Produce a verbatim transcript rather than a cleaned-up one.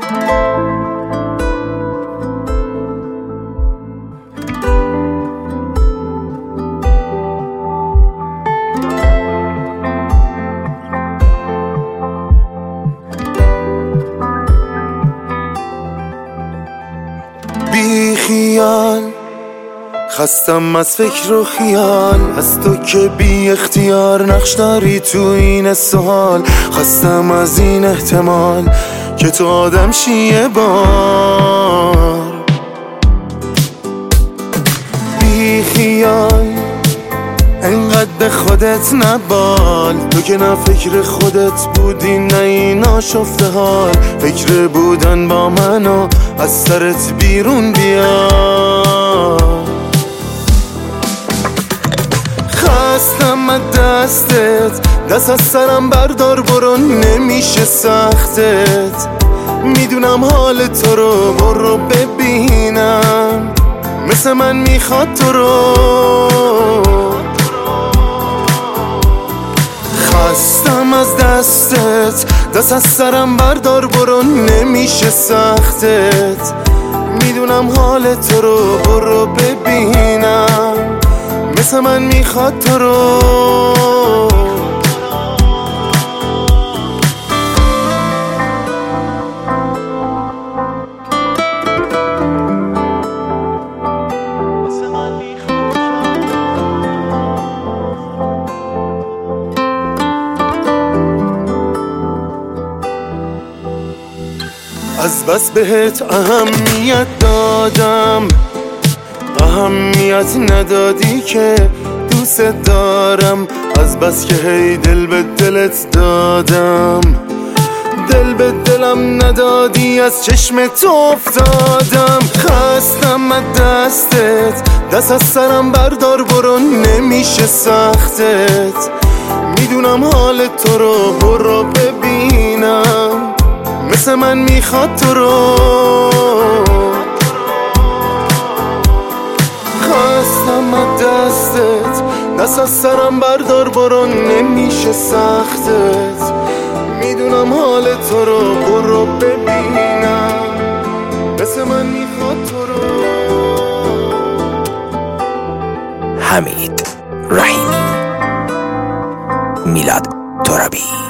بی خیال خستم از فکر و خیال، از تو که بی اختیار نقش داری تو این سوال. خستم از این احتمال که تو آدم شیه بار. بی خیال انقدر به خودت نبال، تو که نه فکر خودت بودی نه این آشفته حال. فکر بودن با منو از سرت بیرون بیار. خستم از دستت، دست از سرم بردار برو، نمیشه سختت. میدونم حال تو رو، برو ببینم مثل من میخواد تو رو. خستم از دستت، دست از سرم بردار برو، نمیشه سختت. میدونم حال تو رو، برو ببینم مثل من میخواد تو رو. از بس بهت اهمیت دادم، اهمیت ندادی که دوست دارم. از بس که هی دل به دلت دادم، دل به دلم ندادی، از چشم تو افتادم. خستم از دستت، دست از سرم بردار برو، نمیشه سختت. میدونم حال تو رو، برو ببینم مثل من میخواد تو رو. خستم از دستت، دست از سرم بردار برو، نمیشه سختت. میدونم حال تو رو، برو ببینم مثل من میخواد تو رو. حمید رحیمی، میلاد ترابی.